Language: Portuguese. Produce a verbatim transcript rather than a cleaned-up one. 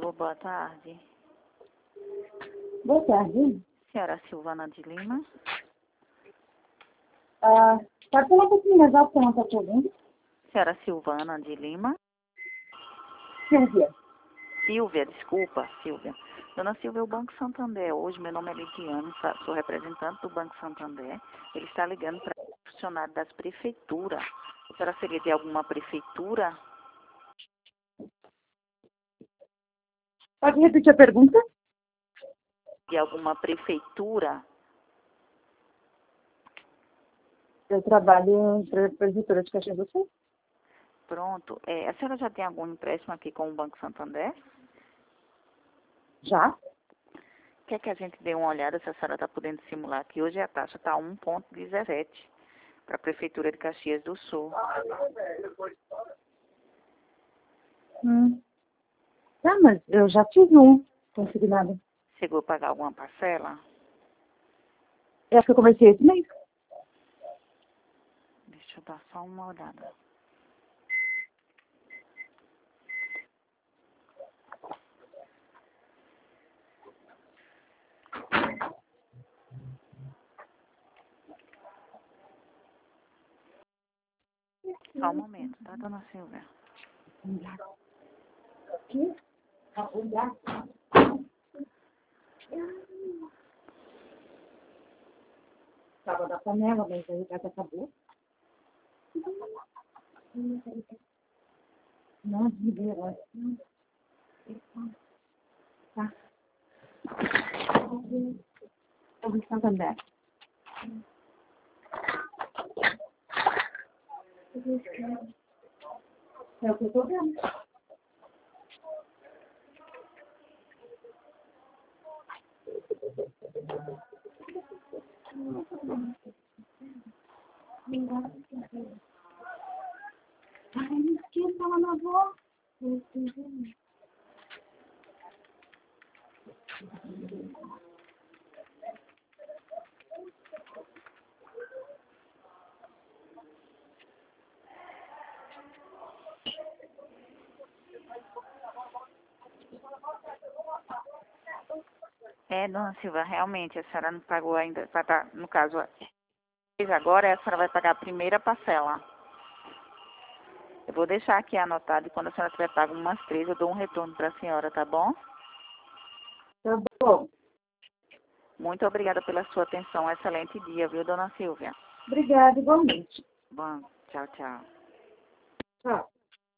Alô, boa tarde. Boa tarde. Senhora Silvana de Lima. Ah, pode falar um pouquinho mais alto que eu não estou te ouvindo? Senhora Silvana de Lima. Silvia. Silvia, desculpa, Silvia. Dona Silvia, o Banco Santander. Hoje, meu nome é Lidiane, sou representante do Banco Santander. Ele está ligando para funcionário das prefeituras. A senhora seria de alguma prefeitura? Pode repetir a pergunta? De alguma prefeitura? Eu trabalho em prefeitura de Caxias do Sul. Pronto. É, a senhora já tem algum empréstimo aqui com o Banco Santander? Já? Quer que a gente dê uma olhada se a senhora está podendo simular que hoje a taxa está um vírgula dezessete para a Prefeitura de Caxias do Sul. Hum. Tá, mas eu já tive um consignado. Chegou a pagar alguma parcela? Eu acho que eu comecei esse mês. Deixa eu dar só uma olhada. Só um momento, tá, dona Silvia? Aqui? Ah, olhar. Tava da panela, mas aí já acabou. Não, desliguei agora. Tá. Eu vou Santander. É o que eu tô vendo. Ai, não esqueça ela na voz. É, dona Silvia, realmente, a senhora não pagou ainda, pra tá, no caso, agora a senhora vai pagar a primeira parcela. Eu vou deixar aqui anotado e quando a senhora tiver pago umas três, eu dou um retorno para a senhora, tá bom? Tá bom. Muito obrigada pela sua atenção. Excelente dia, viu, dona Silvia? Obrigada, igualmente. Bom, tchau, tchau. Tchau.